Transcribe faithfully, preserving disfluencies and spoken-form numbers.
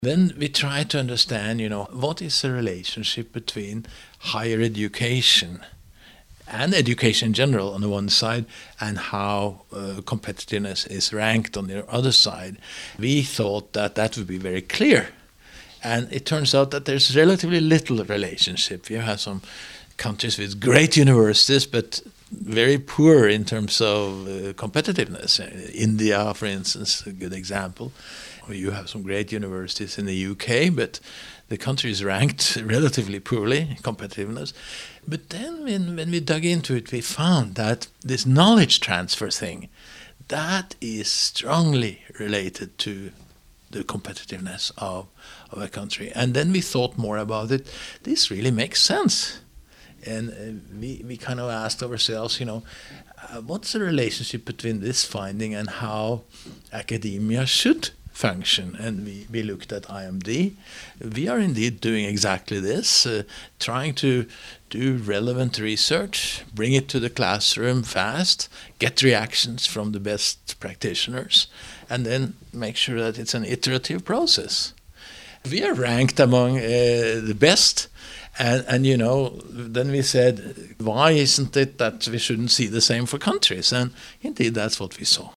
Then we try to understand, you know, what is the relationship between higher education and education in general on the one side, and how uh, competitiveness is ranked on the other side. We thought that that would be very clear. And it turns out that there's relatively little relationship. You have some countries with great universities, but very poor in terms of uh, competitiveness. India, for instance, a good example. You have some great universities in the U K, but the country is ranked relatively poorly in competitiveness. But then when, when we dug into it, we found that this knowledge transfer thing, that is strongly related to the competitiveness of, of a country. And then we thought more about it. This really makes sense. And uh, we, we kind of asked ourselves, you know, uh, what's the relationship between this finding and how academia should function? And we, we looked at I M D. We are indeed doing exactly this, uh, trying to do relevant research, bring it to the classroom fast, get reactions from the best practitioners, and then make sure that it's an iterative process. We are ranked among uh, the best. And, and, you know, then we said, why isn't it that we shouldn't see the same for countries? And indeed, that's what we saw.